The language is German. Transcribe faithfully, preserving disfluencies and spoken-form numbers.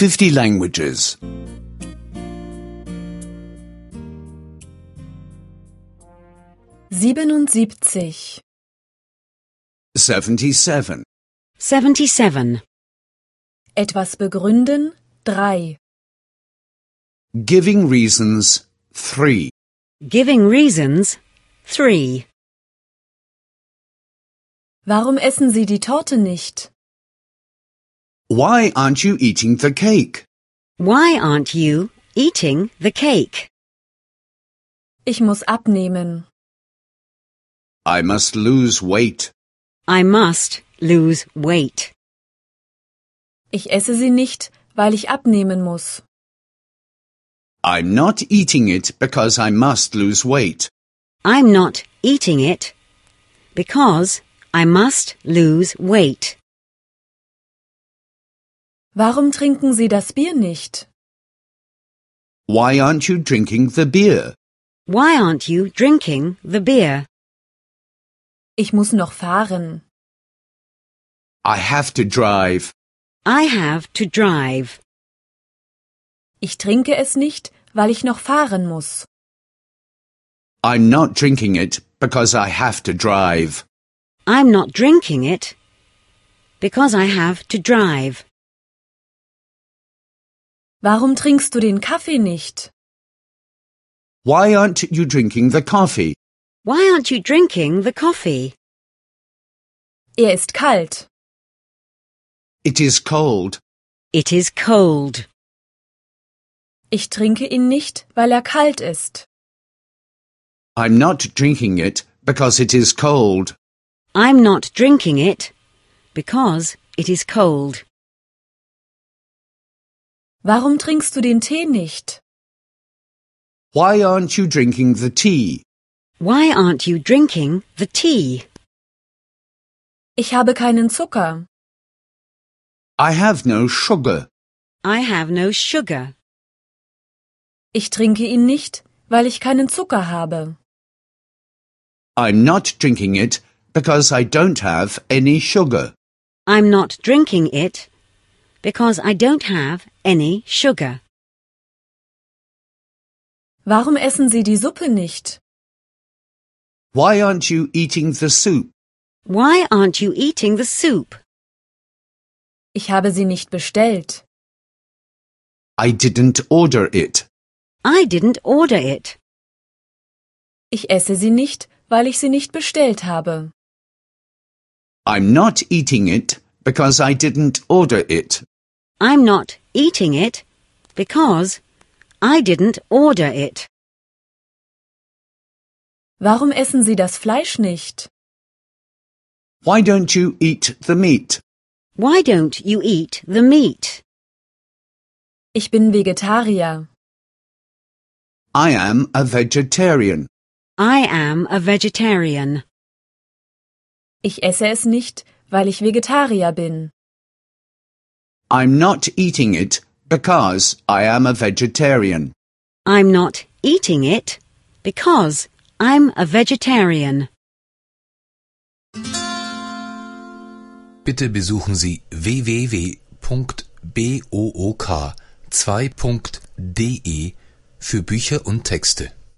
fifty languages. siebenundsiebzig. seventy-seven. seventy-seven. Etwas begründen, drei. Giving reasons, three. Giving reasons, three. Warum essen Sie die Torte nicht? Why aren't you eating the cake? Why aren't you eating the cake? Ich muss abnehmen. I must lose weight. I must lose weight. Ich esse sie nicht, weil ich abnehmen muss. I'm not eating it because I must lose weight. I'm not eating it because I must lose weight. Warum trinken Sie das Bier nicht? Why aren't you drinking the beer? Why aren't you drinking the beer? Ich muss noch fahren. I have to drive. I have to drive. Ich trinke es nicht, weil ich noch fahren muss. I'm not drinking it because I have to drive. I'm not drinking it because I have to drive. Warum trinkst du den Kaffee nicht? Why aren't you drinking the coffee? Why aren't you drinking the coffee? Er ist kalt. It is cold. It is cold. Ich trinke ihn nicht, weil er kalt ist. I'm not drinking it because it is cold. I'm not drinking it because it is cold. Warum trinkst du den Tee nicht? Why aren't you drinking the tea? Why aren't you drinking the tea? Ich habe keinen Zucker. I have no sugar. I have no sugar. Ich trinke ihn nicht, weil ich keinen Zucker habe. I'm not drinking it because I don't have any sugar. I'm not drinking it because I don't have any sugar. Warum essen Sie die Suppe nicht? Why aren't you eating the soup? Why aren't you eating the soup? Ich habe sie nicht bestellt. I didn't order it. I didn't order it. Ich esse sie nicht, weil ich sie nicht bestellt habe. I'm not eating it because I didn't order it. I'm not eating it because I didn't order it. Warum essen Sie das Fleisch nicht? Why don't you eat the meat? Why don't you eat the meat? Ich bin Vegetarier. I am a vegetarian. I am a vegetarian. Ich esse es nicht, weil ich Vegetarier bin. I'm not eating it because I am a vegetarian. I'm not eating it because I'm a vegetarian. Bitte besuchen Sie w w w punkt book zwei punkt de für Bücher und Texte.